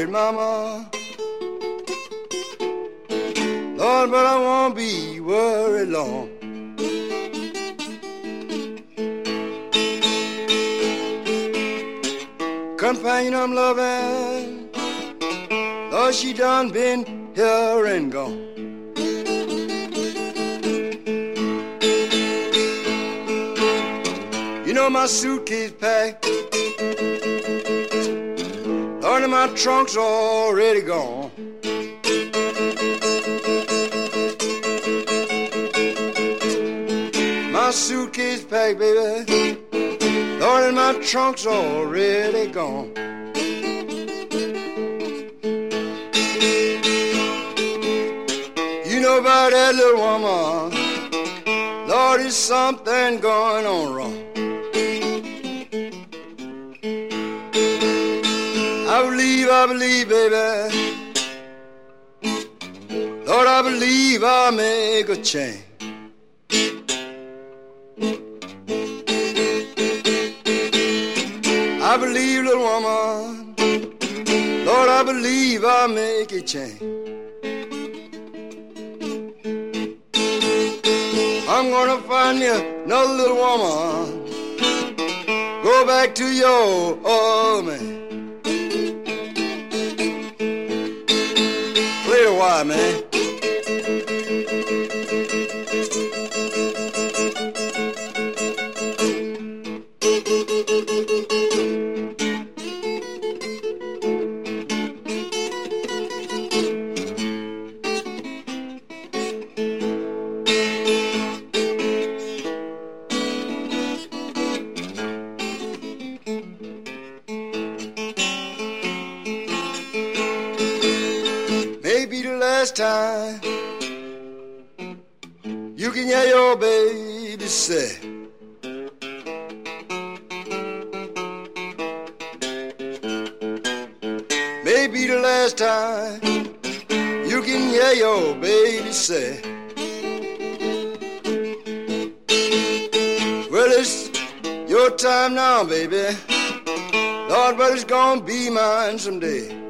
worried, mama. Lord, but I won't be worried long. Companion I'm loving, Lord, she done been here and gone. You know my suitcase packed, Lord, and my trunk's already gone. My suitcase packed, baby, Lord, and my trunk's already gone. You know about that little woman, Lord, there's something going on wrong. I believe, baby, Lord, I believe I'll make a change. I believe, little woman, Lord, I believe I'll make a change. I'm gonna find you another little woman, go back to your old man. Play a while, man. Time you can hear your baby say, maybe the last time you can hear your baby say, well, it's your time now, baby, Lord, but it's gonna be mine someday.